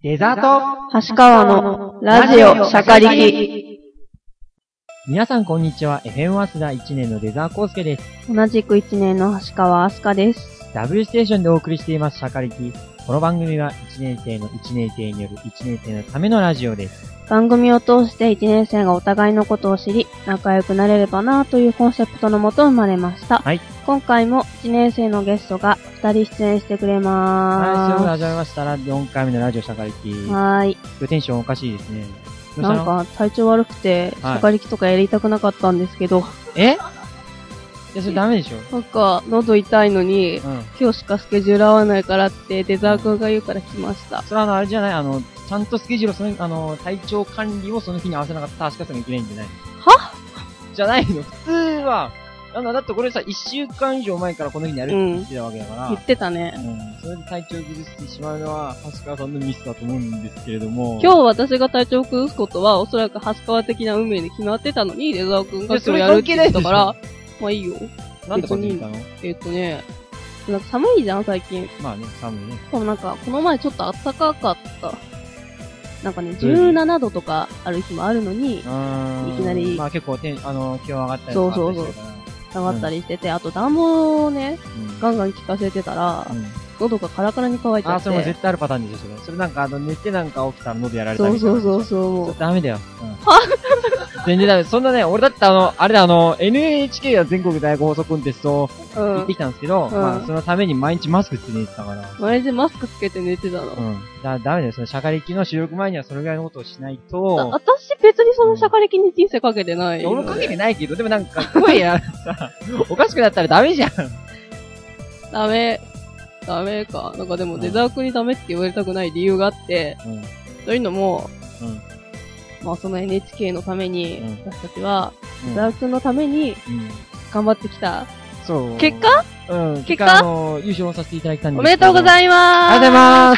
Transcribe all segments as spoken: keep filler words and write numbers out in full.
デザート橋川のラジオシャカリキ。 皆さんこんにちは。エフエム 早稲田いちねんのデザーコウスケです。 同じくいちねんの橋川明日香です。 ダブルステーションでお送りしていますシャカリキ。この番組はいちねん生のいちねん生によるいちねん生のためのラジオです。 番組を通していちねん生がお互いのことを知り、仲良くなれればなというコンセプトのもと生まれました。 はい。 今回もいちねん生のゲストがふたり出演してくれまーす。 はい、そう始まりましたらよんかいめのラジオシャカリキ。 はーい。 今日テンションおかしいですね。 なんか体調悪くて、シャカリキとかやりたくなかったんですけど。 えいや、それダメでしょ。 なんか、喉痛いのに、 うん、 今日しかスケジュール合わないからって、デザー君が言うから来ました。 それはあの、あれじゃないあの、ちゃんとスケジュールをその、あの、体調管理をその日に合わせなかった足利さんがいけないんじゃないはじゃないの普通は、なんだ、だってこれさ、一週間以上前からこの日にやるって言ってたわけだから。 うん、言ってたね。 うん。それで体調を崩してしまうのは、橋川さんのミスだと思うんですけれども。 今日私が体調を崩すことは、おそらく橋川的な運命で決まってたのに、デザー君がそれやるって言ったから、まあいいよ。 なんでこっちにいたの？ えっとね、なんか寒いじゃん、最近。 まあね、寒いね。 でもなんか、この前ちょっと暖かかった。なんかね、じゅうななどとかある日もあるのに、いきなり。 まあ結構てあの、気温上がったりとか。 そうそうそう。下がったりしてて、うん、あと暖房をね、うん、ガンガン効かせてたら、うん、喉がカラカラに乾いちゃって。 あ、それも絶対あるパターンでしょ、それ。それなんかあの、寝てなんか起きたら喉やられたりそうそうそうそう。 もうダメだよ。うん、は全然ダメ。そんなね、俺だってあの、あれだあの、エヌエイチケー が全国大学放送コンテスト行ってきたんですけど、うん、まあそのために毎日マスクつけて寝てたから。 毎日マスクつけて寝てたの。 うん。だ、ダメだよ。そのシャカリキの収録前にはそれぐらいのことをしないと。 私別にそのシャカリキに人生かけてない。 うん、俺かけてないけど、でもなんか声やさ、おかしくなったらダメじゃん。 ダメ。ダメか。なんかでもデザークにダメって言われたくない理由があって、うん、というのも、うん、まあその エヌエイチケー のために、うん、私たちは、デザークのために、頑張ってきた。 そう。 結果うん。 結果あの、優勝させていただいたんですけど。 おめでとうございます。あす。 りがとうございます。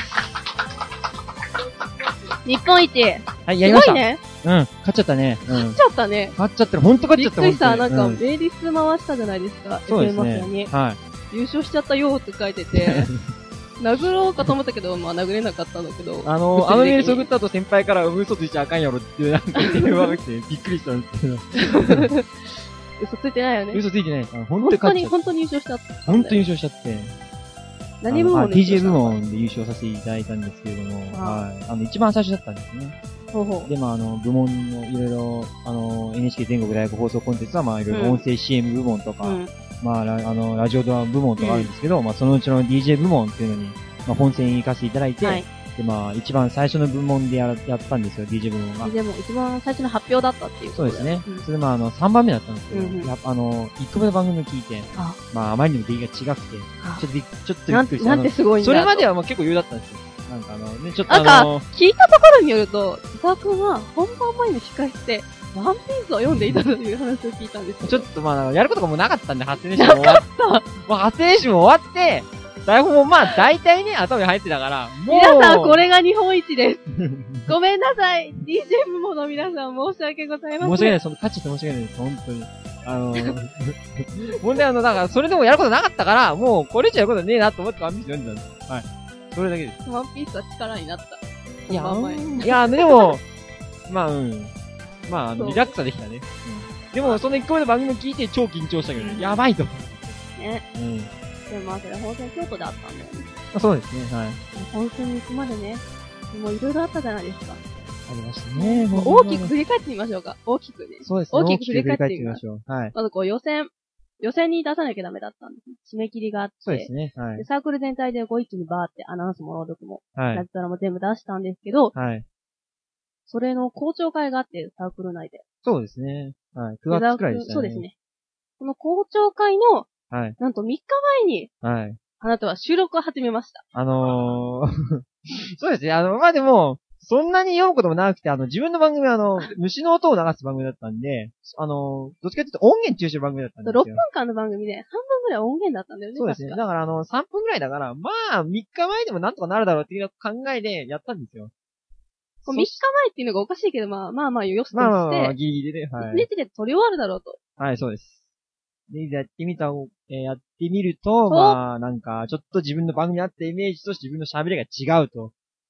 日本一。 はい、やりました。 すごいね。 うん、勝っちゃったね。うん、 勝っちゃったね。 勝っちゃったら、ほんと勝っちゃった。 びっくりした。なんか、メーリス回したじゃないですか。 そうですね。 にはい。 優勝しちゃったよって書いてて、殴ろうかと思ったけど、まあ殴れなかったんだけど。 あの、あのメール送った後先輩から嘘ついちゃあかんやろっていうなんか電話が来てびっくりしたんですけど。 嘘ついてないよね。 嘘ついてない。 本当に、本当に優勝しちゃった。 本当に優勝しちゃって。 何部門でディージェー 部門で優勝させていただいたんですけれども、はい。あの、一番最初だったんですね。 ほうほう。 で、まあ、あの、部門のいろいろ、あの、エヌエイチケー 全国大学放送コンテンツは、まあ、いろいろ音声 シーエム 部門とか、うん、まあ、あの、ラジオドラマ部門とかあるんですけど、うん、まあ、そのうちの ディージェー 部門っていうのに、まあ、本戦に行かせていただいて、はい、で、まあ、一番最初の部門でや、やったんですよ、ディージェー 部門が。 でも、一番最初の発表だったっていうそうですね。うん、それで、まあ、あの、さんばんめだったんですけど、うんうん、やっぱ、あの、いっこめの番組を聞いて、あまあ、あまりにも出来が違くて、ちょっとびっ、ちょっとびっくりした。 なんてすごいんだ。 それまではもう結構余裕だったんですよ。なんかあのね、ちょっとあのー、なんか、聞いたところによると、伊沢くんは本番前に控えして、ワンピースを読んでいたという話を聞いたんですよ。 ちょっとまあ、やることがもうなかったんで、発声練習も終わった。もう発声練習も終わって、台本もまあ、大体ね、頭に入ってたから、もう。 皆さん、これが日本一です。ごめんなさい。ディージェー 部門の皆さん、申し訳ございません。 申し訳ない。その、勝っちゃって申し訳ないです。本当に。あのー、問題はあの、だから、それでもやることなかったから、もう、これ以上やることねえなと思ってワンピース読んでたんです。はい。それだけです。 ワンピースは力になった。 いや、いや、でも、まあ、うん。まあ、あの、リラックスはできたね。うん。でも、そのいっこめの番組を聞いて超緊張したけど、うん、やばいと。 ね。うん。でもまあ、それ本戦京都であったんだよね。 あ、そうですね、はい。 本戦に行くまでね、もういろいろあったじゃないですか。 ありましたね。 もう大きく振り返ってみましょうか。大きくね。 そうですね。 大きく振り返ってみましょう。はい。 まずこう予選、予選に出さなきゃダメだったんです。締め切りがあって。 そうですね。はい。 でサークル全体でご一気にバーってアナウンスも朗読も、はい。ラジオドラも全部出したんですけど、はい。それの校長会があって、サークル内で。 そうですね。はい。くがつくらいでしたね。 そうですね。この校長会の、はい。なんとみっかまえに、はい。あなたは収録を始めました。 あのー、そうですね。あの、まあ、でも、そんなに読むこともなくて、あの、自分の番組はあの、虫の音を流す番組だったんで、あの、どっちかというと音源中心の番組だったんですよ。 ろっぷんかんの番組で、半分ぐらい音源だったんだよね。 そうですね。だからあの、さんぷんぐらいだから、まあ、みっかまえでもなんとかなるだろうっていう考えでやったんですよ。 みっかまえっていうのがおかしいけど、まあまあまあ、よしとして。 まあまあまあ、ギリギリで、はい。 いちにちで撮り終わるだろうと。 はい、そうです。で、やってみた、えー、やってみると、まあ、なんか、ちょっと自分の番組にあったイメージと自分の喋りが違うと。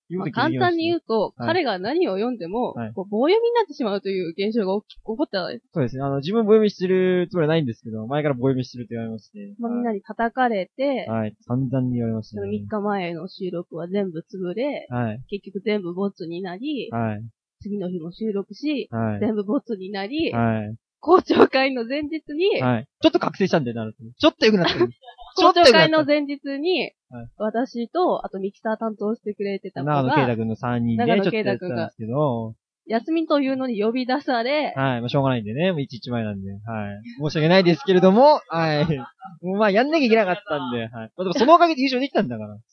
まあ、簡単に言うと、はい、彼が何を読んでも、はい、こう棒読みになってしまうという現象が起こったんです。 そうですね。あの、自分棒読みしてるつもりはないんですけど、前から棒読みしてるって言われまして。 まあ、みんなに叩かれて、 はい。散々に言われましたね。 みっかまえの収録は全部潰れ、はい。結局全部ボツになり、はい。次の日も収録し、はい。全部ボツになり、はい。校長会の前日に、 はい。ちょっと覚醒したんで、なると。ちょっと良くなった。 校長会の前日に、はい、私と、あとミキサー担当してくれてた子が、 長野圭太くんのさんにんで、長野圭太くんが、 休みというのに呼び出され、 はい。まあ、しょうがないんでね。もういちいち前なんで。はい。申し訳ないですけれども、はい。まあ、やんなきゃいけなかったんで、はい。まあ、でもそのおかげで優勝できたんだから。はい。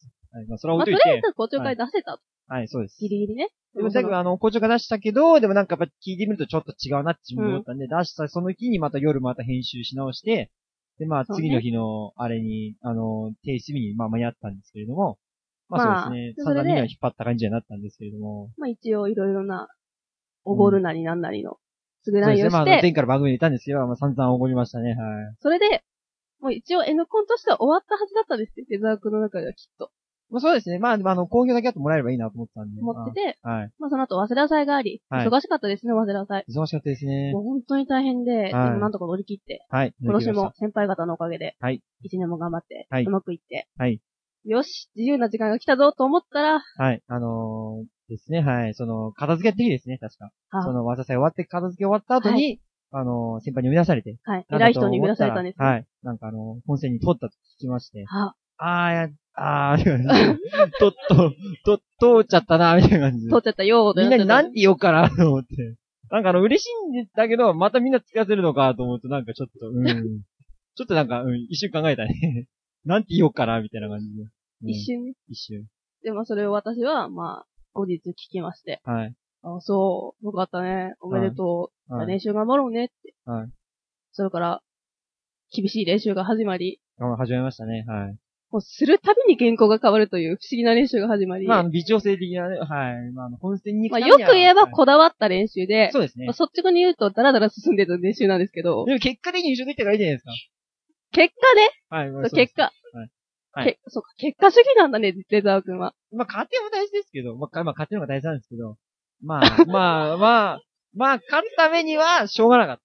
まあ、それは置いといて。 まあ、とりあえず校長会出せた。 はい、はい、そうです。 ギリギリね。 でも、だけど、あの、校長会出したけど、でもなんかやっぱ聞いてみるとちょっと違うなって自分で思ったんで、うん、出したその日にまた夜また編集し直して、で、まあ、次の日の、あれに、あの、提出日に、まあ、間に合ったんですけれども、まあそうですね。散々みんなを引っ張った感じになったんですけれども。 まあ一応いろいろな、おごるなりなんなりの、すぐ内容して。そうですね。 まあ、前回の番組で言ったんですけど、まあ散々おごりましたね、はい。 それで、もう一応 N コンとしては終わったはずだったんですよ。デザークの中ではきっと。 まあそうですね。まあ、あの、講義だけあってもらえればいいなと思ったんで。 思ってて、 はい。 まあその後、早稲田祭があり、はい、忙しかったですね、早稲田祭。 忙しかったですね。 もう本当に大変で、はい、でもなんとか乗り切って、はい。今年も先輩方のおかげで、はい。一年も頑張って、はい。うまくいって、はい。よし、自由な時間が来たぞと思ったら、 はい。あのー、ですね、はい。その、片付けやっていいですね、確か。はあ、その、早稲田祭終わって、片付け終わった後に、はい、あのー、先輩に呼び出されて。 はい。偉い人に呼び出されたんです、ね。 はい。なんかあのー、本線に通ったと聞きまして。 はあ。あーや、あー、とっと、と、通っちゃったな、みたいな感じで。 通っちゃったよーみんなに何て言おうかな、と思って。なんかあの、嬉しいんだけど、またみんなつかせるのかと思うと、なんかちょっと、うん。ちょっとなんか、うん、一瞬考えたね。なんて言おうかな、みたいな感じで。 うん、一瞬ね。 一瞬。 でもそれを私は、まあ、後日聞きまして。はい。あ、そう、よかったね。おめでとう。はい、練習頑張ろうねって。はい。それから、厳しい練習が始まり。 あ、始まりましたね。はい。 もうするたびに原稿が変わるという不思議な練習が始まり。 まあ、微調整的なね、はい。まあ、本戦に行くためには。まあ、よく言えばこだわった練習で。 そうですね。 まあ、そっち側に言うとダラダラ進んでる練習なんですけど。 でも結果的に優勝できたからいいじゃないですか。 結果ね。 はい。 まあ、結果。 はい。はい。 そうか、結果主義なんだね、レザー君は。 まあ、家庭も大事ですけど、まあ、まあ、家庭の方が大事なんですけど、まあ、まあ、まあ、まあ、勝つためには、しょうがなかった。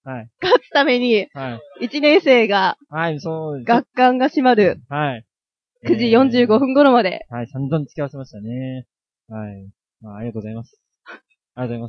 はい。 勝つために、はい。一年生が、 はい、そうです。 学館が閉まる。 はい。 くじよんじゅうごふん頃まで。 えー、はい、散々付き合わせましたね。はい。まあ、ありがとうございます。ありがとうございます。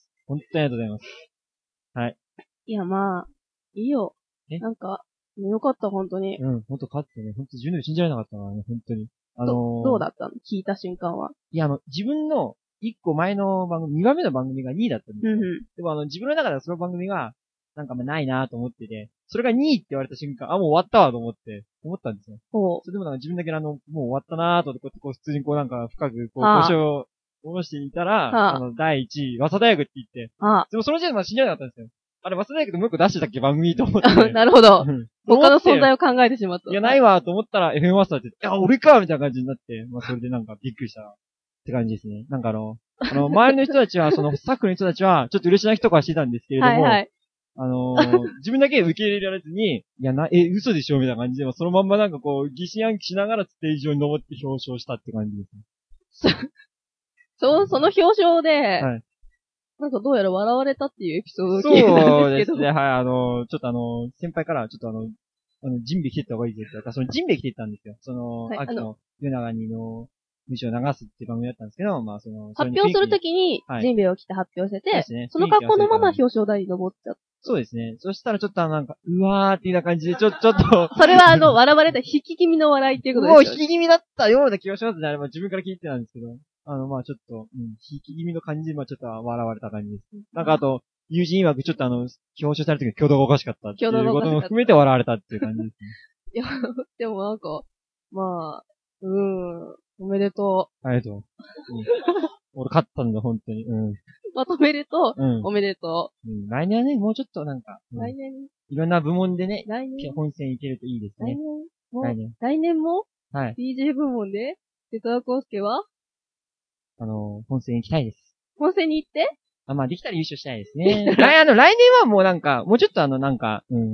本当にありがとうございます。はい。 いや、まあ、いいよ。えなんか、よかった、本当に。 うん、本当勝ってね、本当自分でも信じられなかったな、本当に。あのー、 どうだったの聞いた瞬間は。 いや、あの、自分の一個前の番組、二番目の番組がにいだったんですよ。 うんうん、 でもあの、自分の中ではその番組が、なんかまあないなと思ってて、それがにいって言われた瞬間、あ、もう終わったわと思って、思ったんですよ。 ほう。 それでもなんか自分だけあの、もう終わったなーと思って、こう普通にこうなんか深く、こう、腰を下ろしていたら、はあ、あの、だいいちい、早稲田大学って言って、はあ、でもその時点でまあ信じられなかったんですよ。あれ、早稲田大学でもう一個出してたっけ番組と思って。 なるほど。他の存在を考えてしまった。 いや、ないわと思ったら エフエム マスターって、いや、俺かみたいな感じになって、まあそれでなんかびっくりしたって感じですね。なんかあの、あの、周りの人たちは、そのスタッフの人たちは、ちょっと嬉し泣きとかしてたんですけれども、はいはい。あのー、自分だけ受け入れられずに、いやな、え、嘘でしょみたいな感じで、そのまんまなんかこう、疑心暗鬼しながらステージ上に登って表彰したって感じですね。 そう、その表彰で、はい。なんかどうやら笑われたっていうエピソードを聞いたんですけど。 そうですね、はい、あのー、ちょっとあのー、先輩から、ちょっとあの、あの、ジンベ着てった方がいいですよ。そのジンベ着てったんですよ。その、はい、秋の夜長にの、虫を流すっていう番組だったんですけど、まあその、 発表するときに、ジンベを着て発表してて、はい、そ, ね、その格好のまま表彰台に登っちゃった。 そうですね。そしたらちょっとなんか、うわーっていうな感じで、ちょ、ちょっと。 それはあの、笑われた引き気味の笑いっていうことですもう引き気味だったような気がしますね。あれは自分から聞いてたんですけど。あの、まあちょっと、うん、引き気味の感じで、まあちょっと笑われた感じです。なんかあと、友人曰くちょっとあの、表彰された時に挙動がおかしかったっていうことも含めて笑われたっていう感じですね。 いや、でもなんか、まあ、うーん。おめでとう。ありがとう。うん、俺勝ったんだ、本当に。うん。 まとめると、うん、おめでとう。うん。来年はね、もうちょっとなんか、うん、来年いろんな部門でね、 来年本戦いけるといいですね。 来年も来年。来年もはい。ディージェー 部門で、瀬戸田康介はあの、本戦行きたいです。 本戦に行ってあ、まあ、できたら優勝したいですね。来、あの、来年はもうなんか、もうちょっとあの、なんか、うん。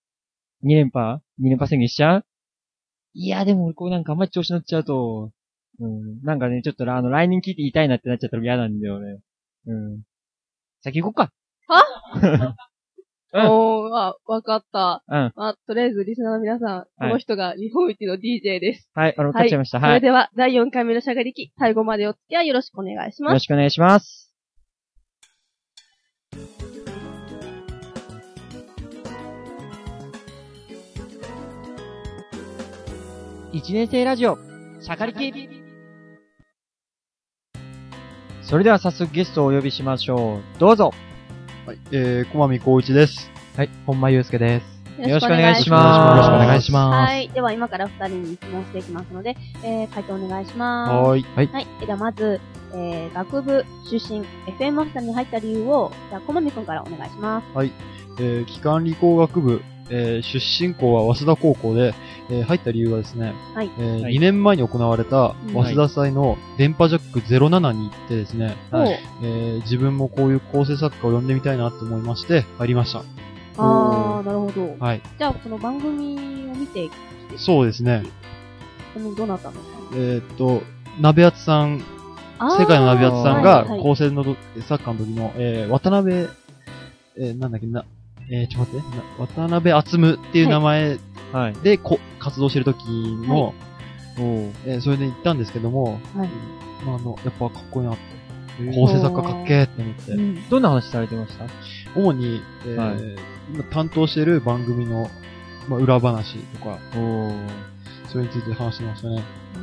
に連覇 ?に 連覇宣言しちゃういや、でも、こうなんかあんまり調子乗っちゃうと、 うん。なんかね、ちょっとあの、来年聞いて言いたいなってなっちゃったら嫌なんだよね。うん。先行こっか。 はうん、おー、あ、わかった。 うん。 まあ、とりあえずリスナーの皆さん、この人が日本一の ディージェー です。 はい、あの、勝っちゃいました。はい。 それでは、だいよんかいめのしゃがりき、最後までお付き合いよろしくお願いします。 よろしくお願いします。一年生ラジオ、しゃかりき。それでは早速ゲストをお呼びしましょう。どうぞ。 はい、えー、小間光一です。 はい、本間祐介です。 よろしくお願いします。 よろしくお願いします。 はい。では今から二人に質問していきますので、えー、回答お願いします。 はい。 はい。 はい。ではまず、えー、学部出身、エフエム マスターに入った理由を、じゃあ、小間くんからお願いします。 はい。えー、機関理工学部、えー、出身校は早稲田高校で、えー、入った理由はですね、 はい。 えーはい、にねんまえに行われた早稲田祭の電波ジャックゼロななに行ってですね、 はい。 えー、自分もこういう構成作家を呼んでみたいなと思いまして、入りました。 あー、なるほど。 はい。 じゃあ、その番組を見て、 そうですね。 その、どなたのえー、っと、鍋厚さん、世界の鍋厚さんが構成の作家の時の、えー、渡辺、えー、なんだっけな、えー、ちょっと待って、渡辺厚夢っていう名前で、はい、こ活動してる時の、はい、えー、それで行ったんですけども、はい、まあ、あの、やっぱかっこいいなって。構成作家かっけーって思って、うん。 どんな話されてました？ 主に、えーはい、今担当してる番組の、まあ、裏話とか、それについて話してましたね。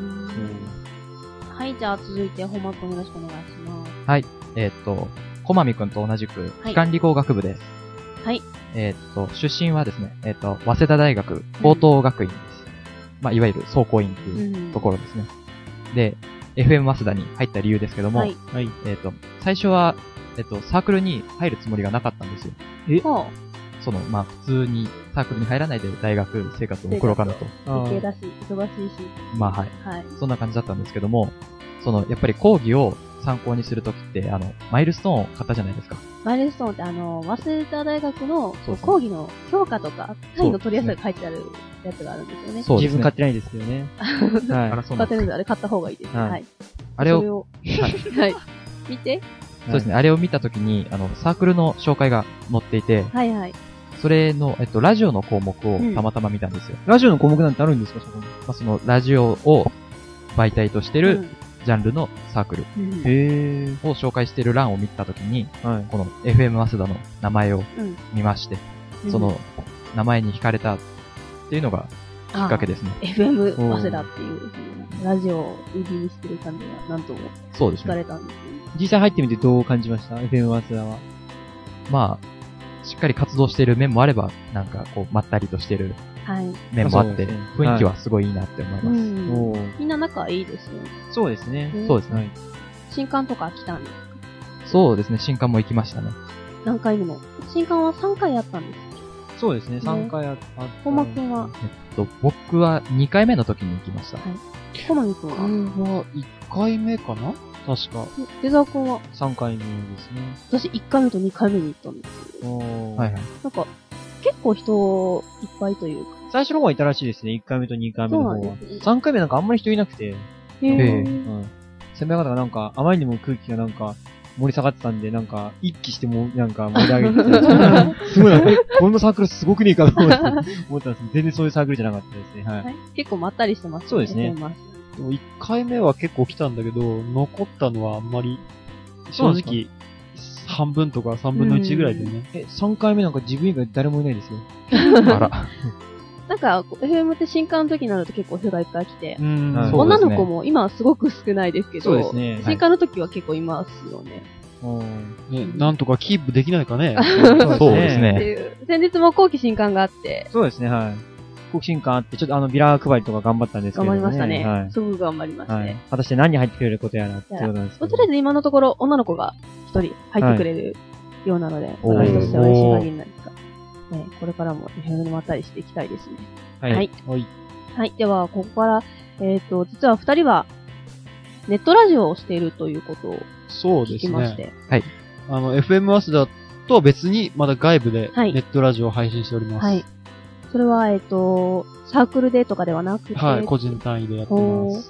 はい、じゃあ続いて、本間くんよろしくお願いします。 はい、えー、っと、小間くんと同じく、機関理工学部です。 はい。 えー、っと、出身はですね、えー、っと、早稲田大学高等学院です。うん、まあ、いわゆる総工院っていうところですね。うん、で、エフエム 早稲田に入った理由ですけども、はい。えっと、最初は、えっと、サークルに入るつもりがなかったんですよ。 え？ その、まあ、普通にサークルに入らないで大学生活を送ろうかなと。 理系だし、忙しいし。 まあ、はい。はい。そんな感じだったんですけども、その、やっぱり講義を参考にするときって、あの、マイルストーンを買ったじゃないですか。 マイルストーンってあの、早稲田大学の講義の評価とか、単位の取りやすいが書いてあるやつがあるんですよね。 そうですね。自分買ってないですけどね。 はい。あら、そうなんです。買ってないので、あれ買った方がいいです。はい。はい、 あれを、 はい。はい。見て。 そうですね。あれを見たときに、あの、サークルの紹介が載っていて、 はいはい。 それの、えっと、ラジオの項目をたまたま見たんですよ。 うん、ラジオの項目なんてあるんですか、そこに。まあ、その、ラジオを媒体としてる、ジャンルのサークルを紹介している欄を見たときに、はい、この エフエム 早稲田の名前を見まして、うん、その名前に惹かれたっていうのがきっかけですね。 エフエム 早稲田っていうですね、ラジオを売りにしてる感じがなんとも惹かれたんですね。 実際入ってみてどう感じました ?エフエム 早稲田は。 まあ、しっかり活動している面もあれば、なんかこう、まったりとしている面もあって、はい、雰囲気はすごいいいなって思います。はい、 みんな仲いいですよね。 そうですね。 そうですね。 新刊とか来たんですか？ そうですね、新刊も行きましたね。 何回目も。新刊はさんかいあったんですか？ そうですね、さんかいあった。 本間くんはえっと、僕はにかいめの時に行きました。はい。 小間くんは、いっかいめかな確か。 出沢くんはさんかいめですね。 私いっかいめとにかいめに行ったんですよ。 はいはい。 なんか、結構人いっぱいというか。 最初の方はいたらしいですね、いっかいめとにかいめの方は。ね、さんかいめなんかあんまり人いなくて。へぇー。うん。先輩方がなんか、あまりにも空気がなんか、盛り下がってたんで、なんか、一気しても、なんか盛り上げてて、すごいなんか、このサークルすごくねえかと思ったんですけど、全然そういうサークルじゃなかったですね。はい。はい、 結構まったりしてますね。 そうですね。 でもいっかいめは結構来たんだけど、残ったのはあんまり、正直、半分とかさんぶんのいちぐらいでね。 え、さんかいめなんか自分以外誰もいないですよ。 あら。 なんか、エフエム って新刊の時になると結構人がいっぱい来て、うん女の子も今はすごく少ないですけど、そうですね。新刊の時は結構いますよね。 ね、なんとかキープできないかね。 そうですね。 先日も後期新刊があって。 そうですね、はい。後期新刊あって、ちょっとあのビラ配りとか頑張ったんですけどね。 頑張りましたね。はい、すごく頑張りましたね、はい。 果たして何に入ってくれることやらってことなんですけど。 とりあえず今のところ女の子が一人入ってくれるようなので、私としては嬉しい限りなんですが、ね、これからもエフエムにまったりしていきたいですね。はい。はい。はい。はい、では、ここから、えっと、実は二人は、ネットラジオをしているということを聞きまして。そうですね。 はい。 あの、エフエム 早稲田とは別に、まだ外部で、ネットラジオを配信しております。はい。 それは、えっと、サークルでとかではなくて。 はい、個人単位でやってます。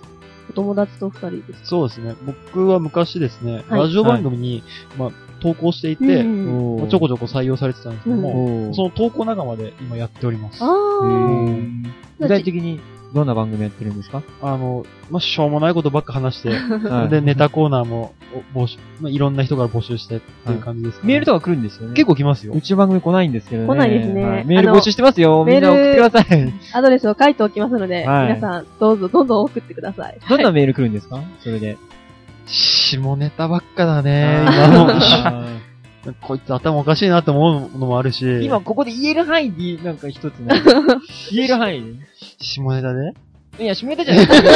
お友達と二人です。 そうですね。僕は昔ですね、はい、ラジオ番組に、はい、まあ、投稿していて、うんまあ、ちょこちょこ採用されてたんですけども、うん、その投稿仲間で今やっております。あ具体的にどんな番組やってるんですか？ あの、まあ、しょうもないことばっか話して、はい、で、ネタコーナーも募集、まあ、いろんな人から募集してっていう感じですかね、 メールとか来るんですよね。 結構来ますよ。 うちの番組来ないんですけどね。 来ないですね。 はい、メール募集してますよ。みんな送ってください。 アドレスを書いておきますので、はい、皆さんどうぞどんどん送ってください。 どんなメール来るんですか？それで。 下ネタばっかだね。今のこいつ頭おかしいなって思うのもあるし。 今ここで言える範囲でなんか一つね。言える範囲で。 下ネタね。 いや、下ネタじゃない。下ネタ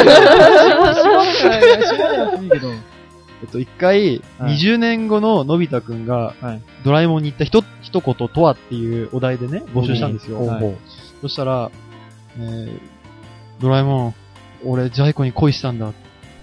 じゃないけど。 えっと、一回、はい、にじゅうねんごののび太くんが、はい、ドラえもんに言った一、一言とはっていうお題でね、募集したんですよ。はい、そしたら、えー、ドラえもん、俺、ジャイ子に恋したんだ。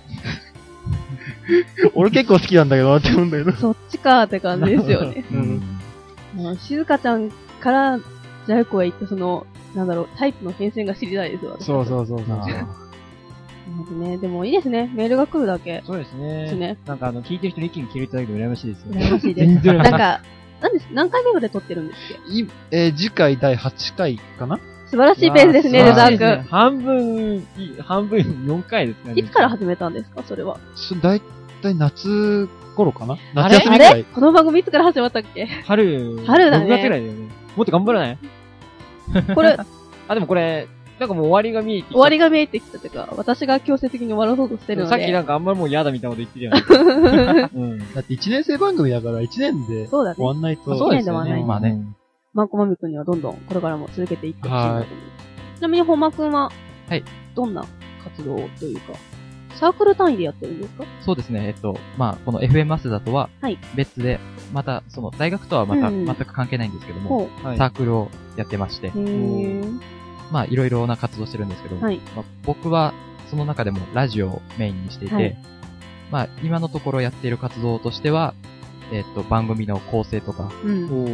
俺結構好きなんだけどなって思うんだけど。 そっちかーって感じですよね。うん。もう、静香ちゃんから、ジャイ子へ行ったその、なんだろう、タイプの変遷が知りたいですよ。 そうそうそうそう。 ね、でもいいですね。メールが来るだけ。 そうですね。ですね。なんかあの、聞いてる人の意見聞けるだけで羨ましいですよね。 羨ましいです。なんか、なんです、何回目まで撮ってるんですっけ？ い、えー、次回だいはちかいかな？ 素晴らしいペースですね、レザー君。 半分、半分よんかいですね。 いつから始めたんですか、それは。 だいたい夏頃かな？夏休みぐらい。 あれこの番組いつから始まったっけ？ 春。 春だね。 ろくがつぐらいだよね。もっと頑張らない？これ、あ、でもこれ、なんかもう終わりが見えてきた。 終わりが見えてきたというか、私が強制的に終わらそうとしてるので。 さっきなんかあんまりもう嫌だみたいなこと言ってるよね。 うん、だっていちねん生番組だからいちねんで終わんないと。 そうだね。いちねんで終わんないと。 まあね。 マンコマミ君にはどんどんこれからも続けていってほしいなと思う。ちなみに本間君は、 はい。 どんな活動というか、サークル単位でやってるんですか？ そうですね。えっと、まあ、この エフエム アスダとは、別で、また、その、大学とはまた、全く関係ないんですけども、うん、サークルをやってまして、まあ、いろいろな活動してるんですけど、はい、まあ、僕は、その中でもラジオをメインにしていて、はい、まあ、今のところやっている活動としては、えっと、番組の構成とか、うん、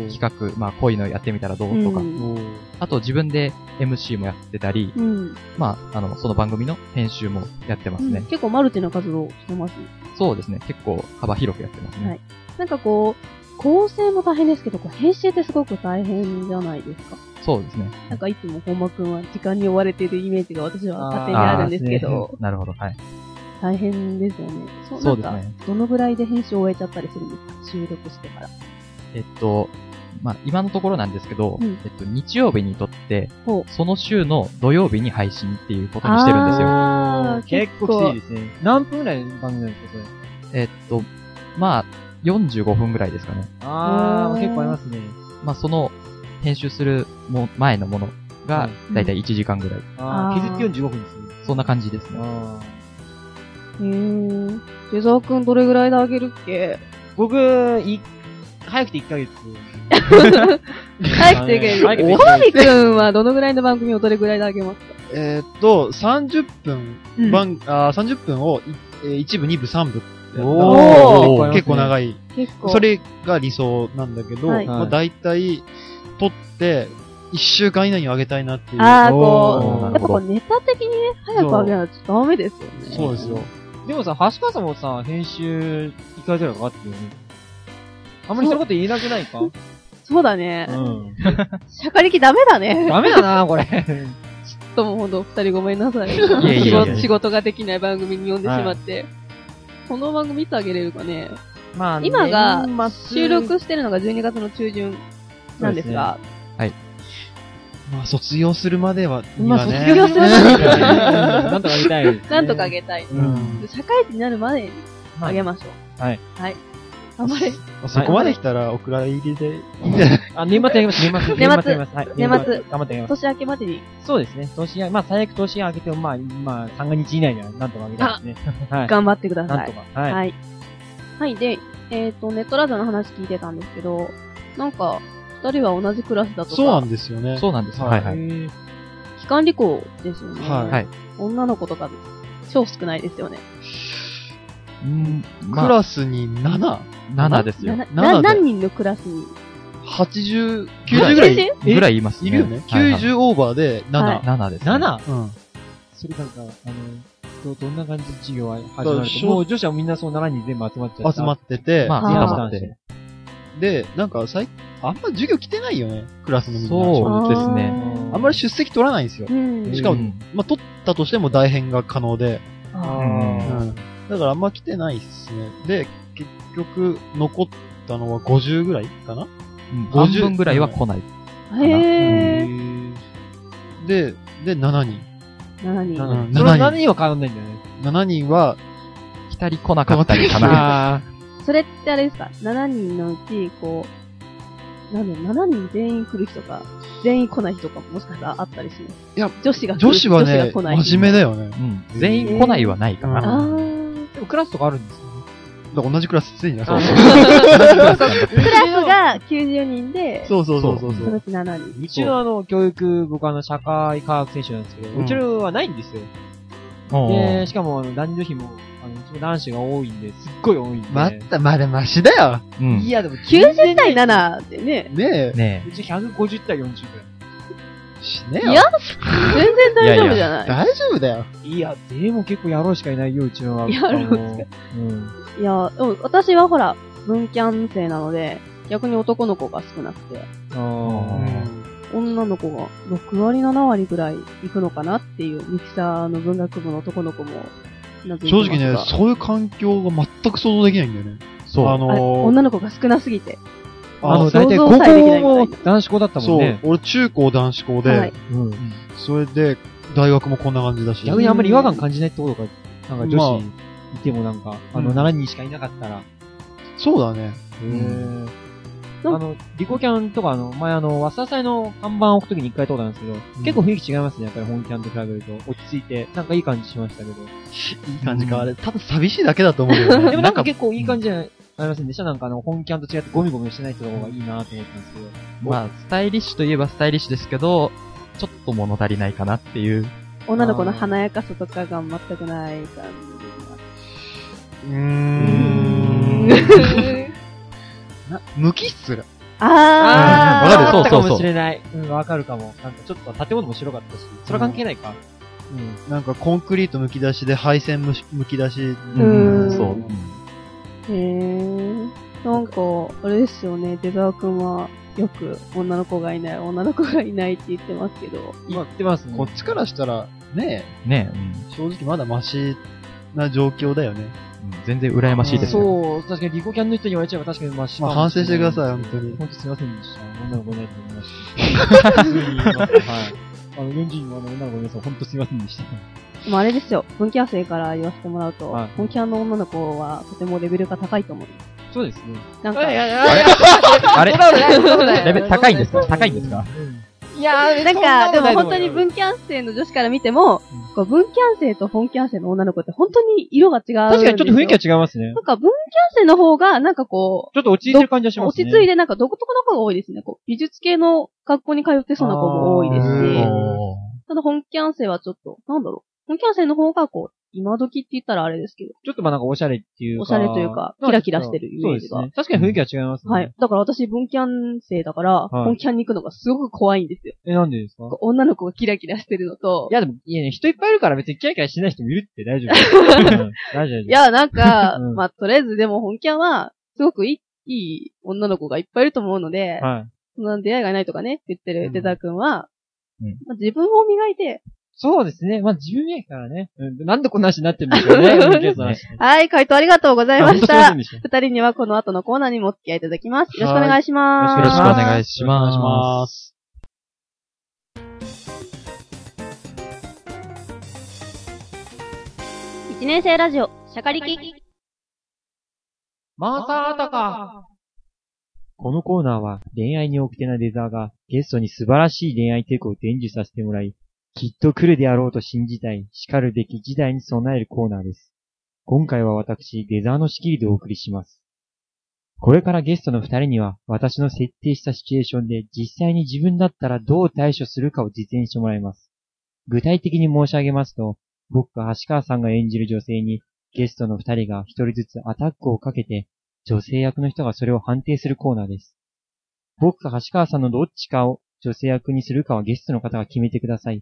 企画、まあ、こういうのやってみたらどうとか、うん、あと自分で エムシー もやってたり、うん、まあ、あの、その番組の編集もやってますね。うん、 結構マルチな活動してます？ そうですね。結構幅広くやってますね。はい。 なんかこう、構成も大変ですけど、こう編集ってすごく大変じゃないですか？ そうですね。 なんかいつも本間くんは時間に追われているイメージが私は勝手にあるんですけど。 ね、なるほど、はい。 大変ですよね。 そう、そうですね。 どのぐらいで編集を終えちゃったりするんですか？収録してから。 えっと、まあ、今のところなんですけど、うん、えっと、日曜日にとって、その週の土曜日に配信っていうことにしてるんですよ。 あー、結構きついですね。何分ぐらいの番組なんですか、それ。えっと、まあ、よんじゅうごふんぐらいですかね。 あー、結構ありますね。 まあ、その、編集するも前のものが、だいたいいちじかんぐらい。うん、 あー、削ってよんじゅうごふんですね。 そんな感じですね。 あーへー。レザーくんどれぐらいであげるっけ？ 僕、い、早くていっかげつ。 早くていっかげつ。おはみくんはどのぐらいの番組をどれぐらいであげますか？ えーっと、さんじゅっぷん、うん、番、あさんじゅっぷんをいち部、に部、さん部。おー結構長い。結構。それが理想なんだけど、はい、まあ、だいたい撮って、一週間以内に上げたいなっていう。 ああ、こう、やっぱこうネタ的にね、早く上げないとダメですよね。 そうですよ。 でもさ、橋川さんもさ、編集いっかげつぐらいかかってるよね。あんまりそういうこと言えなくないか？ そうだね。うん。しゃかりきダメだね。 ダメだな、これ。ちょっともうほんと二人ごめんなさい。 いやいやいやいや仕事ができない番組に呼んでしまって。はい、この番組いつ上げれるかね。まあ、今が、収録してるのがじゅうにがつの中旬なんですが。 すね、はい。 まあ、卒業するまでは、 まあ、卒業するまでは。なんとかあげたいです、ね。 なんとかあげたい。うん、社会人になるまでにあげましょう。 はい。 はい。頑張れ。 そこまで来たら、お蔵入りでいいんじゃない？ あ、年末やります、年末。 年末。 年末。はい。 年末。 頑張ってやります。 年明けまでに。 そうですね。年明け、まあ、最悪年明けても、まあ、まあ、さんが日以内にはなんとかあげたいですね。 はい。頑張ってください。 なんとか。はい。 はい。はい。で、えっと、ネットラジオの話聞いてたんですけど、なんか、二人は同じクラスだとか。 そうなんですよね。 そうなんです。はいはい。 機関理工ですよね。 はい。 女の子とか、超少ないですよね。 うん、まあ、クラスに なな? なな ですよ。 なな何人のクラスに ? はちじゅう、きゅうじゅうぐらいぐらいいますね。 いるよね。きゅうじゅうオーバーでなな。 ななです。 なな? うん。 それなんか、あの、 ど、どんな感じで授業は始まると、もう女子はみんなそのななにん全部集まっちゃって。 集まってて、 まあ、集まって。 で、なんか、最、あんま授業来てないよね、クラスのみんな。 そうですね。 あんまり出席取らないんですよ。しかも、まあ、取ったとしても代編が可能で。うん。だからあんま来てないっすね。で、結局、残ったのはごじゅうぐらいかな？ うん、半分ぐらいは来ない。 へー。 で、で、しちにん。 しちにん。 ななにんは変わんないんだよね。 しちにんは、 ふたり来なかったりかな。 それってあれですか ?しちにんのうち、こう、なんだろう、しちにん全員来る人か、全員来ない人かもしかしたらあったりします。 いや、 女子が来る女子はね、真面目だよね。 うん。全員来ないはないかな。 あー。 でもクラスとかあるんですよね。 だから同じクラスついにな。そうそう。 クラスがきゅうじゅうにんで、 そうそうそうそう。 そのうちしちにん。 うちのあの、教育、僕あの、社会科学選手なんですけど、うちのはないんですよ。で、しかもあの、男女比も、あの、うちも男子が多いんで、すっごい多いんで。 また、まだマシだよ。 うん。いや、でも、 きゅうじゅうたいななってね。 ねえ。ねえ。うちひゃくごじゅうたいよんじゅうくらい。 しねえよ。 いや、全然大丈夫じゃない。 大丈夫だよ。 いや、でも結構野郎しかいないよ、うちのは。 野郎しか。うん。いや、でも私はほら、文キャン生なので、逆に男の子が少なくて。ああ。女の子がろくわりななわりぐらい行くのかなっていう、ミキサーの文学部の男の子も、 正直ね、そういう環境が全く想像できないんだよね。 そう。 あのー、女の子が少なすぎて。 あの、大体高校も男子校だったもんね。 そう。俺中高男子校で、はい、うん。それで、大学もこんな感じだし。 逆にあんまり違和感感じないってことか、なんか女子いてもなんか、まあ、あの、しちにんしかいなかったら。 そうだね。 へー。あの、リコキャンとかあの、前あの、わささいの看板を置くときに一回通ったんですけど、うん、結構雰囲気違いますね、やっぱり本キャンと比べると。落ち着いて、なんかいい感じしましたけど。いい感じか、あれ、多分寂しいだけだと思うよね。 でもなんか結構いい感じじゃない、ありませんでした？なんかあの、本キャンと違ってゴミゴミしてない人の方がいいなと思ったんですけど。 まあ、スタイリッシュといえばスタイリッシュですけど、ちょっと物足りないかなっていう。 女の子の華やかさとかが全くない感じで。 うーん。な、無機質が。 ああ、 わかる。そうそうそう。かもしれない。うん、わかるかも。なんかちょっと建物も白かったし、それは関係ないか。 うん。なんかコンクリート剥き出しで配線剥き出し。 うん。そう。へえ。なんか、あれですよね、出沢くんは。よく女の子がいない、女の子がいないって言ってますけど。 言ってますね。 こっちからしたら、ねえ。ねえ、 うん。正直まだマシな状況だよね。 全然羨ましいですよ。 そう、確かにリコキャンの人に言われちゃえば確かにマシかも。 まあ反省してください、本当に。 本当すいませんでした。女の子いないと思いました。普通に言います。はい。あの、よんじゅうにんの女の子の皆さん、本当すいませんでした。 でもあれですよ、文キャン生から言わせてもらうと、はい、文キャンの女の子はとてもレベルが高いと思う。 そうですね。 なんか、 あれあれレベル高いんですか高いんですかいやー、なんか、でも本当に文キャン生の女子から見ても、こう文キャン生と本キャン生の女の子って本当に色が違う。 確かにちょっと雰囲気は違いますね。 なんか文キャン生の方が、なんかこう、ちょっと落ち着いてる感じがしますね。 落ち着いてなんか独特な子が多いですね。こう美術系の学校に通ってそうな子も多いですし、ただ本キャン生はちょっと、なんだろう。本キャン生の方がこう、今時って言ったらあれですけど。 ちょっとまあなんかおしゃれっていうか。 おしゃれというか、キラキラしてるイメージが。 そうですね。確かに雰囲気は違いますね。 はい。だから私文キャン生だから、はい、本キャンに行くのがすごく怖いんですよ。 え、なんでですか？ 女の子がキラキラしてるのと。 いやでも、いやね、人いっぱいいるから別にキラキラしない人もいるって大丈夫。うん、大丈夫大丈夫。 いや、なんか、うん、まあとりあえずでも本キャンは、すごくいい、いい女の子がいっぱいいると思うので、はい。そんな出会いがないとかね、って言ってるデザー君は、うんまあ、自分を磨いて、 そうですね。まあ、自分やからね。うん、なんでこんな話になってるんでしょうね。 はい、回答ありがとうございました。二人にはこの後のコーナーにもお付き合いいただきます。よろしくお願いします。 よろしくお願いします。 一年生ラジオ、シャカリキ。 まさたか。このコーナーは恋愛におきてなデザーがゲストに素晴らしい恋愛テクを伝授させてもらい、きっと来るであろうと信じたい、叱るべき時代に備えるコーナーです。今回は私、デザーの仕切りでお送りします。これからゲストの二人には、私の設定したシチュエーションで実際に自分だったらどう対処するかを実演してもらいます。具体的に申し上げますと、僕が橋川さんが演じる女性に、ゲストの二人が一人ずつアタックをかけて、女性役の人がそれを判定するコーナーです。僕か橋川さんのどっちかを女性役にするかはゲストの方が決めてください。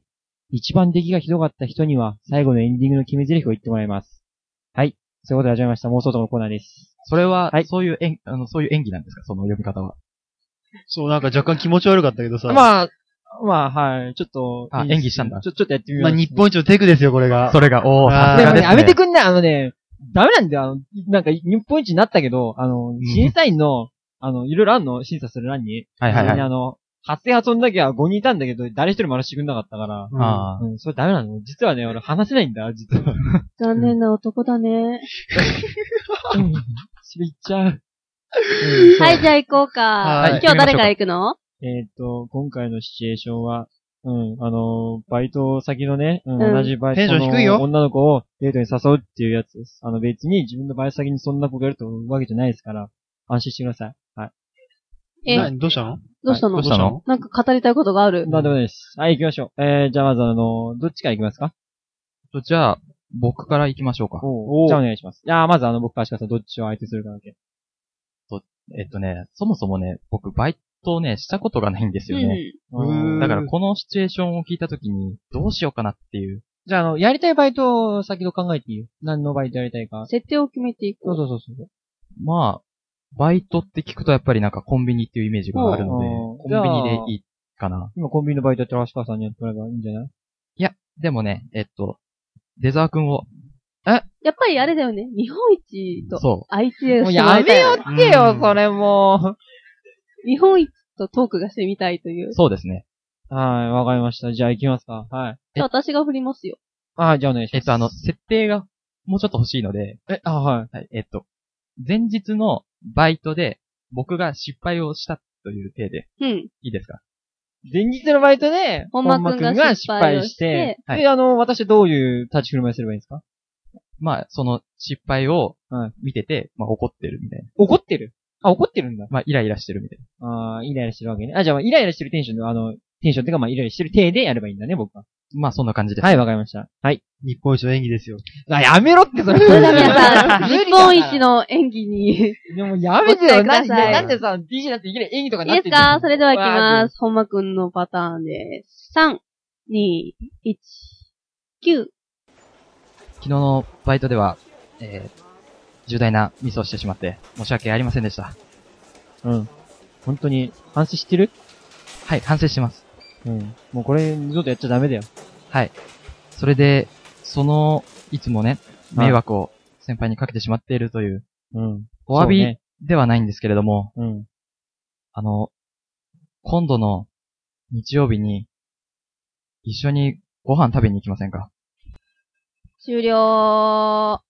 一番出来がひどかった人には、最後のエンディングの決め台詞を言ってもらいます。はい。そういうことで始まりました。妄想とのコーナーです。 それは、はい、そういう演、あの、そういう演技なんですか？その読み方は。 そう、なんか若干気持ち悪かったけどさ。 まあ、まあ、はい。ちょっと。 あ、演技したんだ。 ちょ、ちょっとやってみます。 まあ、日本一のテクですよ、これが。 それが、おー、さすがですね。 やめてくんない、あのね、ダメなんだよ。あの、なんか、日本一になったけど、あの、審査員の、あの、いろいろあんの審査する欄に。 はいはいはい。 あの、発声発音だけはごにんいたんだけど、誰一人も話してくんなかったから。 ああ。 うん、それダメなの。実はね、俺話せないんだ、実は。 残念な男だね。 うん。しびっちゃう。 はい、じゃあ行こうか。今日誰から行くの？ えっと、今回のシチュエーションは、うん、あの、バイト先のね、うん、同じバイトの女の子をデートに誘うっていうやつです。あの別に自分のバイト先にそんな子がいると思うわけじゃないですから、安心してください。はい。 え、な、どうしたのどうしたの、 はい、どうしたのなんか語りたいことがある？ なんでもないです。はい、行きましょう。えー、じゃあまずあの、どっちから行きますか？ じゃあ、僕から行きましょうか。 おじゃあお願いします。いやまずあの、僕からしかさんどっちを相手するかだけ。 と、えっとね、そもそもね、僕バイトをね、したことがないんですよね。 うん、 だからこのシチュエーションを聞いたときに、どうしようかなっていう。 じゃああの、やりたいバイトを先ほど考えていいよ。何のバイトやりたいか。 設定を決めていく。 そうそうそうそう。 まあ、バイトって聞くとやっぱりなんかコンビニっていうイメージがあるので、コンビニでいいかな。 今コンビニのバイトやってる橋川さんにやってもらえばいいんじゃない？ いや、でもね、えっと、デザー君を。 えやっぱりあれだよね。日本一と相手をしてみたい。もうやめよってよ、それもう。 日本一とトークがしてみたいという。 そうですね。 はい、わかりました。じゃあ行きますか。はい。 じゃあ私が振りますよ。 あ、じゃあお願いします。 えっと、あの、設定がもうちょっと欲しいので。 え、あ、はい。 はい、えっと、前日のバイトで僕が失敗をしたという体で。 うん。 いいですか？ 前日のバイトで、 本間くんが失敗して、 はい、で、あの、私どういう立ち振る舞いすればいいんですか？ まあ、その失敗を見てて、まあ怒ってるみたいな。 怒ってる？あ、怒ってるんだ。 まあ、イライラしてるみたいな。ああ、イライラしてるわけね。あ、じゃあ、イライラしてるテンションの、あの、テンションっていうか、まあ、イライラしてる体でやればいいんだね、僕は。 まあ、そんな感じです。 はい、わかりました。はい。 日本一の演技ですよ。 あ、やめろって、それ。 それでは皆さん、日本一の演技に。 でも、やめてよ。なんで、なんでさ、ディージェー なんていきなり演技とかなってる。 いいですか？それでは行きます。本間くんのパターンです。さん、に、いち、きゅう。 昨日のバイトでは、えー、重大なミスをしてしまって、申し訳ありませんでした。 うん。本当に、反省してる？ はい、反省してます。 うん。もうこれ、二度とやっちゃダメだよ。 はい。それで、その、いつもね、迷惑を先輩にかけてしまっているという、 うん。 お詫びではないんですけれども、 うん。 あの、今度の日曜日に、一緒にご飯食べに行きませんか？ 終了。 はい。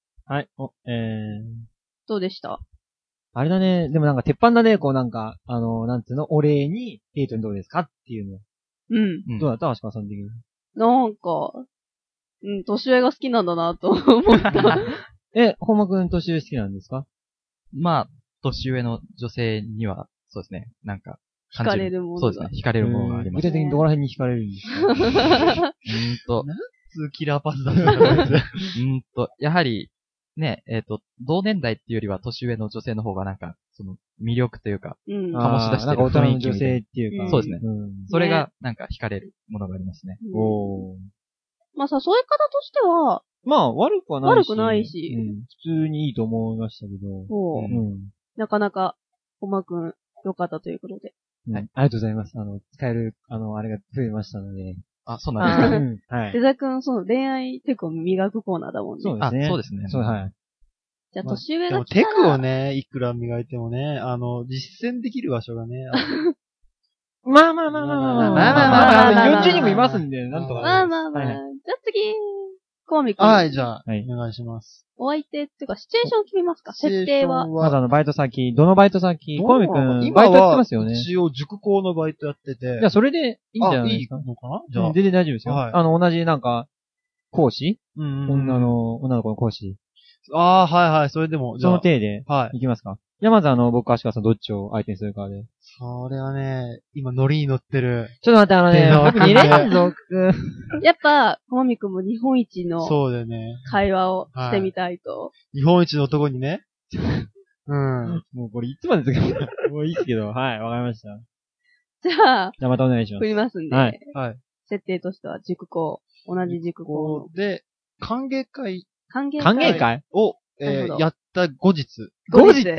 お、えー。 どうでした？ あれだね。でもなんか鉄板だね。こうなんか、あの、なんつうの、お礼にデートにどうですかっていうの。 うん。 どうだった橋川さん的に。 なんか、うん、年上が好きなんだなと思った。 え、本間くん年上好きなんですか？ まあ、年上の女性には、そうですね。なんか、 惹かれるものが。 そうですね。惹かれるものがあります。 具体的にどこら辺に惹かれるんですか？うーんと。 なんつうキラーパスだったんですうんと、やはり、ね、えっ、ー、と、同年代っていうよりは年上の女性の方がなんか、その、魅力というか、 うん、 醸し出してる雰囲気みたいな。女性っていうか。 そうですね。 うん、 それが、なんか惹かれるものがありますね。 うん、おまあさ、そういう方としては、 まあ、悪くはないし。 悪くないし。 うん、普通にいいと思いましたけど。 そう。うん、なかなか、本間くん、良かったということで。 はい。ありがとうございます。あの、使える、あの、あれが増えましたので。 あ、そうなんですか。うん。はい。 デザ君、その恋愛テクを磨くコーナーだもんね。 そうですね。 あ、そうですね。 そう、はい。 じゃあ、年上が来たら、 まあ、でもテクをね、いくら磨いてもね、あの、実践できる場所がね。 まあまあまあまあまあまあまあまあまあ。よんじゅうにんもいますんで、なんとか。 まあまあまあ。じゃあ次、コウミ君。 はい、じゃあ、お願いします。 お相手っていうか、シチュエーション決めますか？設定は。 まずあの、バイト先、どのバイト先、コウミ君、バイトやってますよね。 一応、塾校のバイトやってて。 じゃあ、それでいいんじゃないですか？ いいのかな？じゃあ。 全然大丈夫ですよ。あの、同じなんか、講師？ うん。 女の、女の子の講師。 ああ、はいはい、それでも、 じゃあ。その体で、 はい。 いきますか。じゃあまずあの、僕、足川さんどっちを相手にするかで。 それはね、今、ノリに乗ってる。 ちょっと待って、あのね、僕見れないぞ、 やっぱ、コマミ君も日本一の、 そうだよね。 会話をしてみたいと。 日本一の男にね。うん。 もうこれいつまでですか？もういいっすけど、はい、わかりました。 じゃあ、 じゃあまたお願いします。 振りますんで。 はい。 はい。 設定としては、塾校。 同じ塾校で、歓迎会。 歓迎会歓迎会を、えー、やった後日。 後日、うん、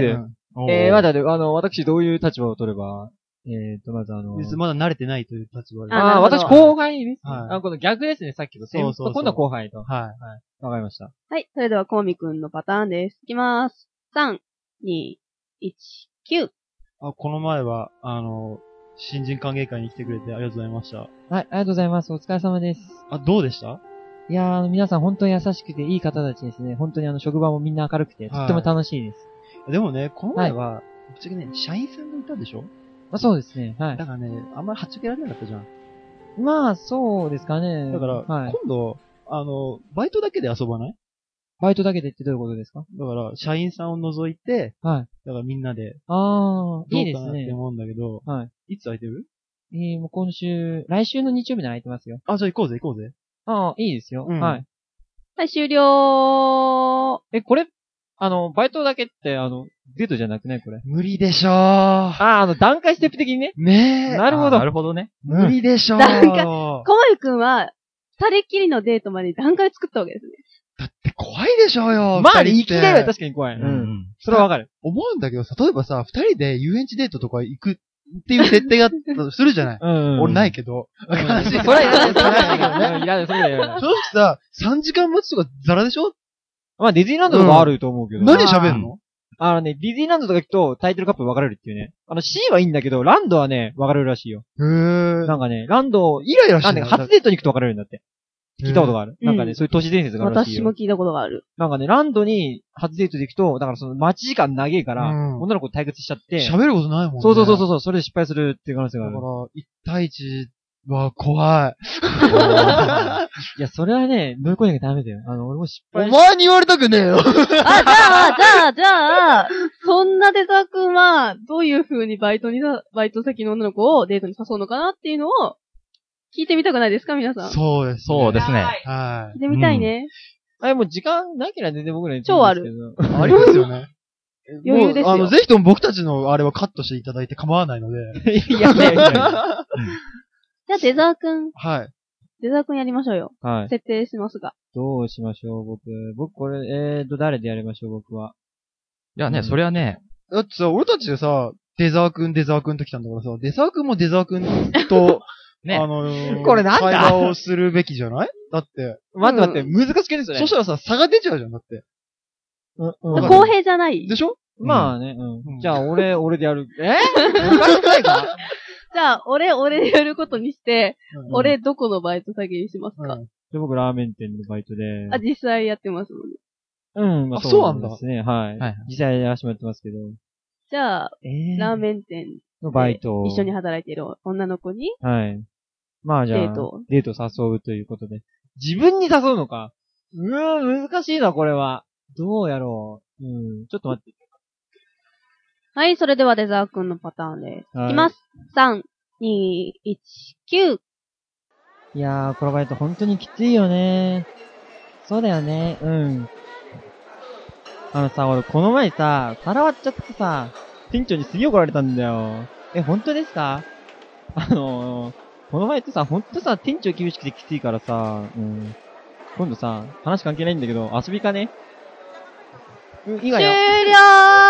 えー、まだ、あの、私どういう立場を取れば、えーと、まずあの、 まだ慣れてないという立場で。 ああ、私後輩です、ね。はい。あ、この逆ですね、さっきと。そうそうそう。今度は後輩と。 はい。はい。 わかりました。 はい。それでは、コウミくんのパターンです。いきまーす。さん、に、いち、きゅう。 あ、この前は、あの、新人歓迎会に来てくれてありがとうございました。 はい、ありがとうございます。お疲れ様です。 あ、どうでした？ いやー、あの、皆さん本当に優しくていい方たちですね。本当にあの、職場もみんな明るくて、とっても楽しいです。 はい、でもね、この前は、ぶっちゃけね、社員さんがいたでしょ？ あ、そうですね。はい。 だからね、あんまりはっちゃけられなかったじゃん。 まあ、そうですかね。 だから、はい、今度、あの、バイトだけで遊ばない？ バイトだけでってどういうことですか？ だから、社員さんを除いて、はい。だからみんなで。 ああ、いいですね。 どうかなって思うんだけど、はい。いつ空いてる？ えー、もう今週、来週の日曜日に空いてますよ。 あ、じゃあ行こうぜ行こうぜ。 ああ、いいですよ。うん、はい。 はい、終了。 え、これ、あの、バイトだけって、あの、デートじゃなくないこれ。 無理でしょー。 ああ、あの、段階ステップ的にね。 ねえ。 なるほど。 なるほどね。 無理でしょー。 段階、小森くんは、二人っきりのデートまで段階作ったわけですね。 だって怖いでしょうよ。 まあ、いきなりは確かに怖い。 うん。それはわかる。思うんだけどさ、例えばさ、二人で遊園地デートとか行くっていう設定がするじゃない。うん。俺ないけど。 悲しい。それはいらない、それはいらないけどね。いらない、それはいらない。 正直さ、さんじかん待ちとかザラでしょ？ まあ、ディズニーランドとかあると思うけど。 何喋んの？ あのね、ディズニーランドとか行くとタイトルカップ分かれるっていうね。あの C はいいんだけど、ランドはね、分かれるらしいよ。へー。なんかね、ランド、 イライラしてる。 なんか初デートに行くと分かれるんだって。聞いたことがある。なんかね、そういう都市伝説があるらしいよ。 私も聞いたことがある。 なんかね、ランドに初デートで行くと、だからその待ち時間長いから、女の子と対決しちゃって。 喋ることないもんね。 そうそうそうそう、それで失敗するっていう可能性がある。 だから、一対一は怖い。 いや、それはね、乗り越えなきゃダメだよ。あの、俺も失敗。 お前に言われたくねえよ。あ、じゃあ、 じゃあ、じゃあ、そんなデザー君は、どういう風にバイトに、バイト先の女の子をデートに誘うのかなっていうのを、聞いてみたくないですか皆さん。 そうです、ね。 そうですね。 はい。聞いてみたいね。 うん、あれ、もう時間なければ全然僕らに超ある。 ありますよね。 余裕ですよ。 あの、ぜひとも僕たちのあれはカットしていただいて構わないので。 いや、いやいや。 じゃあ、デザー君。 はい。 デザー君やりましょうよ。 はい。 設定しますが。 どうしましょう、僕。僕、これ、えーと、誰でやりましょう、僕は。 いやね、うん、それはね。 だってさ、俺たちでさ、デザー君、デザー君と来たんだからさ、デザー君もデザー君と、ね。あのー、 これなんだ会話をするべきじゃない？だって。 待って待って、難しくですよね。 そしたらさ、差が出ちゃうじゃん、だって。 うんうん、公平じゃないでしょ？ まあね、うん。じゃあ、俺、俺でやる。えおかしくないかじゃあ、俺、俺でやることにして、うん、俺、どこのバイト先にしますか、うん、 で僕、ラーメン店のバイトで。 あ、実際やってますもんね。 うん、まあ、そうなんですね。はい。はい、実際やらせてもらってますけど。 じゃあ、えー、ラーメン店のバイト一緒に働いている女の子に、 はい。まあじゃあ、デート。デート誘うということで。自分に誘うのか。うーん、難しいな、これは。どうやろう。うん、ちょっと待って。 はい、それではデザー君のパターンです。はい、いきます。さん、に、いち、きゅう。 いやー、このバイト本当にきついよね。そうだよね。うん。あのさ、俺この前さ、皿割っちゃってさ、店長にすげえ怒られたんだよ。え、本当ですか？あのー、この前ってさ、ほんとさ、店長厳しくてきついからさ、うん。今度さ、話関係ないんだけど、遊びかね？うん、いいわよ。 終了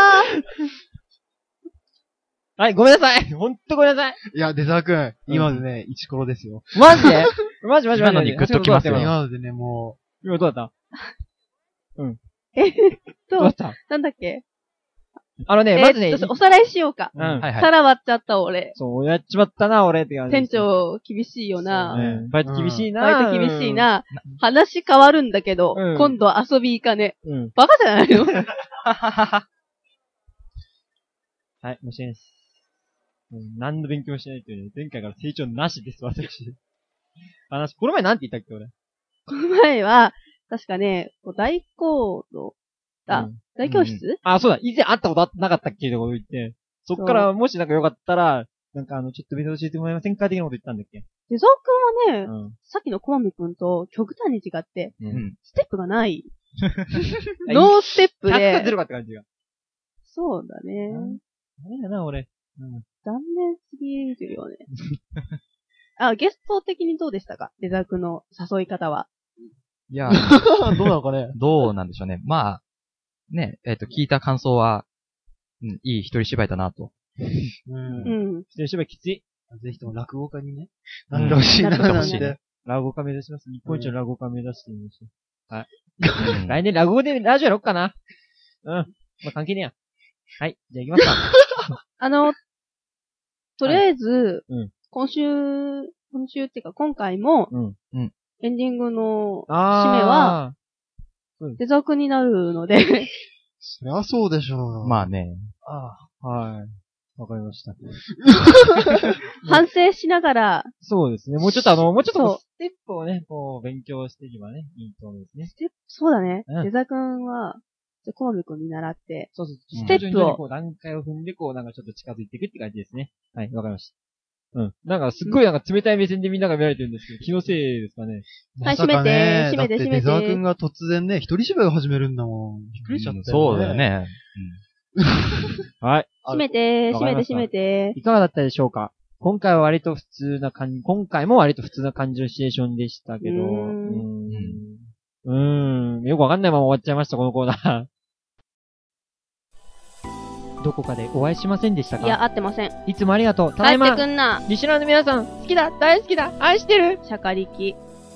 はい、ごめんなさい。ほんとごめんなさい。 いや、デザー君、今のでね、イチコロですよ。 マジでマジマジマジ。 今のにグッときますよ。 今のでね、もう。今どうだったうん。 えっと、 どうだったなんだっけあのね、まずね、 おさらいしようか。 うん。はいはい。 皿割っちゃった俺。 そう、やっちまったな、俺って感じ。 店長、厳しいよな。 うん。バイト厳しいな。 バイト厳しいな。話変わるんだけど、今度は遊び行かね。うん。バカじゃないのはい、もしないです。うん、何の勉強もしないというね、前回から成長なしです、私。話、この前なんて言ったっけ、俺。 この前は、確かね、大講堂だ。うん、大教室、うん、 あ、そうだ。以前会ったことなかったっけってこと言って。そっからもしなんかよかったら、なんかあの、ちょっと別に教えてもらえませんか的なこと言ったんだっけ。 デザー君はね、うん、さっきのコマミ君と極端に違って、うん、ステップがない。ノーステップで。 ひゃくかゼロかって感じが。 そうだね。 ダメだな、俺。 うん、残念すぎるよね。 あ、ゲスト的にどうでしたか？デザークの誘い方は。 いや、どうなのかね。 どうなんでしょうね。まあ、ね、えっと、聞いた感想は、うん、いい一人芝居だなと。 うん。一人芝居きつい。 ぜひとも落語家にね、なってほしいな、なんて。 落語家目指します。日本一の落語家目指してみましょう。はい。来年落語でラジオやろっかな。うん。まあ、関係ねえや。はい。じゃあ行きますか。 あの、とりあえず、はい、今週、今週っていうか今回も、うんうん、エンディングの締めは、デザークになるので。 そりゃそうでしょう。 まあね。 ああ、はい。わかりました。 反省しながら。 そうですね。もうちょっとあの、もうちょっとステップをね、こう、勉強していけばね、いいと思うんですね。 ステップ、そうだね。うん、デザ君は、じゃ、コマビ君に習って、 そうそう、ステップを。こう、段階を踏んで、こう、なんかちょっと近づいていくって感じですね。はい、わかりました。うん。なんか、すっごいなんか冷たい目線でみんなが見られてるんですけど、気のせいですかね。 はい、閉めて、閉めて、閉めて。 デザー君が突然ね、一人芝居を始めるんだもん。びっくりしちゃったよね。 そうだよね。 はい。 閉めて、閉めて、閉めて。 いかがだったでしょうか？今回は割と普通な感じ、今回も割と普通な感じのシチュエーションでしたけど、うーん。うーん。よくわかんないまま終わっちゃいました、このコーナー。どこかでお会いしませんでしたか？ いや、会ってません。 いつもありがとう。ただいま。 帰ってくんな。 リスナーの皆さん、好きだ、大好きだ、愛してる。 シャカリキ。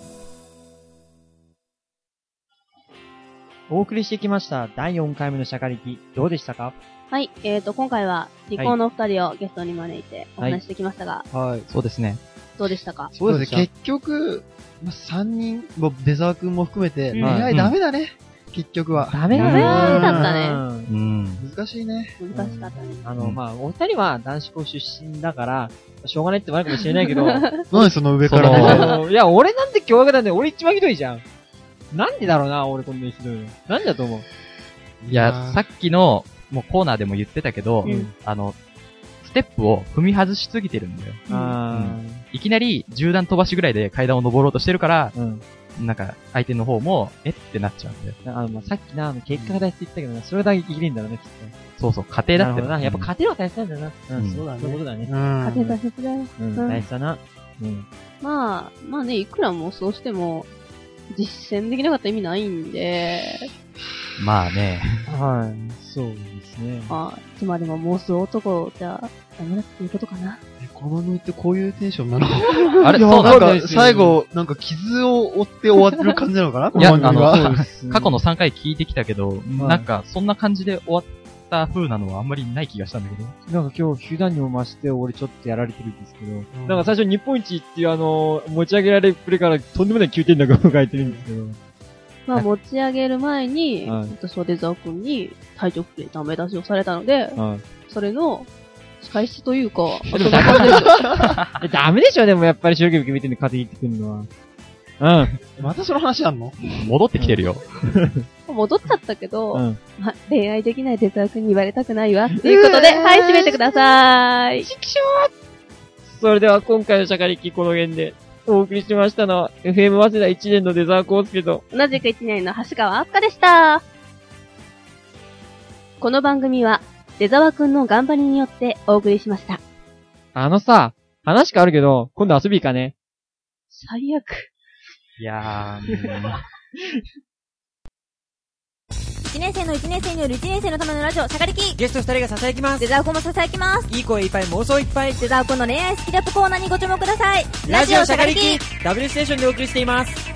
お送りしてきましただいよんかいめのシャカリキ、どうでしたか？ はい、えーと、今回は、リコーの二人をゲストに招いてお話してきましたが、 はい、はい、そうですね。 どうでしたか？ そうですね、結局、さんにん、デザー君も含めて、恋愛ダメだね、うん、結局は。 ダメだね。ダメだったね。 うん。難しいね。 難しかったね。 あの、まあ、お二人は男子校出身だから、しょうがないってもあるかもしれないけど。 何その上からね。いや、俺なんて驚愕なんで、俺一番ひどいじゃん。なんでだろうな、俺こんなにひどいの。なんだと思う？ いや、さっきの、もうコーナーでも言ってたけど、うん、あの、ステップを踏み外しすぎてるんだよ。あうん、いきなりじゅうだん飛ばしぐらいで階段を登ろうとしてるから、うん、なんか相手の方も、えってなっちゃうんだよ。 あの、まあ、さっきな、結果が大切って言ったけどな、それだけ生きれんだろうね、きっと。 そうそう、家庭だってな。やっぱ家庭は大切なんだよな。 うん、そうだね。そういうことだね。家庭大切だよ。 うん、大切だな。うん。 まあ、まあね、いくらもそうしても、実践できなかった意味ないんで。 まあね。 はい。そうですね。 まあ、つまりも妄想男じゃダメだっていうことかな。 え、この組ってこういうテンションなの？ あれ、そうなんか、最後、なんか傷を負って終わってる感じなのかな？ いや、あの、過去のさんかい聞いてきたけど、なんか、そんな感じで終わった風なのはあんまりない気がしたんだけど。 なんか今日、普段にも増して、俺ちょっとやられてるんですけど、うん、なんか最初日本一っていうあの、持ち上げられるプレからとんでもないきゅうてんだが書いてるんですけど。 まあ、持ち上げる前に、はい、私はデザー君に体調不良ダメ出しをされたので、はい、それの、仕返しというか、 でもダメでしょ。ダメでしょ、でもやっぱり白毛見てんで風邪ひいてくるのは。うん。 またその話あんの？ 戻ってきてるよ。 戻っちゃったけど、うん、ま、恋愛できないデザー君に言われたくないわ。ということで、はい、締めてください。 ちくしょー！それでは今回のシャカリキこの辺で、お送りしましたのは、エフエム 早稲田いちねんのデザーコースケと、 同じくいちねんの橋川明日香でした。この番組は、出沢くんの頑張りによってお送りしました。 あのさ、話変わるけど、今度遊び行かね。 最悪。 いやー、 いちねん生のいちねん生によるいちねん生のためのラジオ、シャカリキ。 ゲストふたりが囁きます。 デザーコンも囁きます。 いい声いっぱい、妄想いっぱい。 デザーコンの恋愛スキルアップコーナーにご注目ください。 ラジオシャカリキ ダブリュー ステーションでお送りしています。